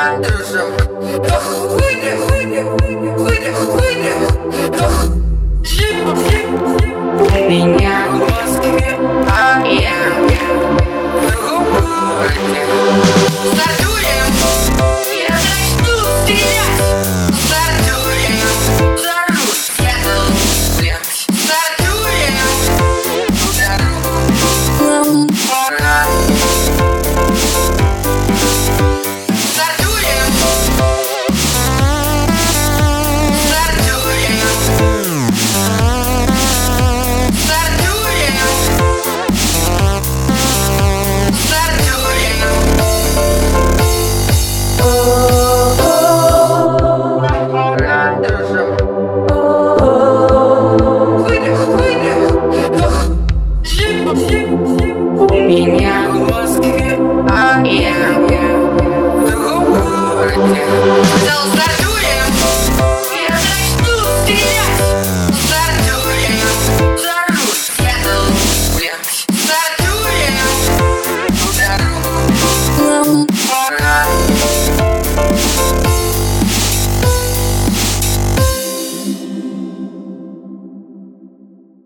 Меня в Москве, а я в другом городе. Стартуем, я начну стрелять. Стартуем, зажжусь, свету смерть. Стартуем, дорогу пора. Стартуем, стартуем. Меня в Москве, а я в другом городе.